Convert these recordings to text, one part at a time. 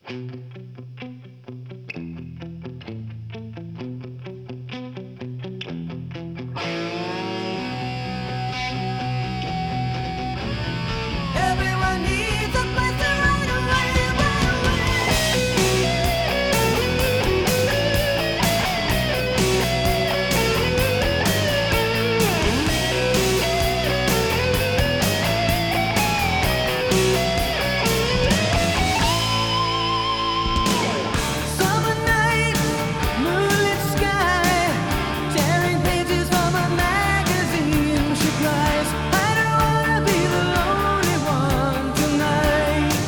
Everyone needs a place to run away, run Summer night, moonlit sky, tearing pages from a magazine. She cries, I don't wanna be the lonely one tonight.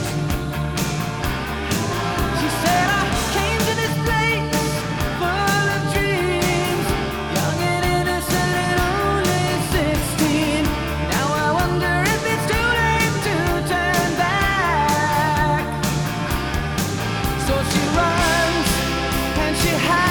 She said, I came to this place full of dreams, young and innocent and only 16. Now I wonder if it's too late to turn back. So she runs and she hides.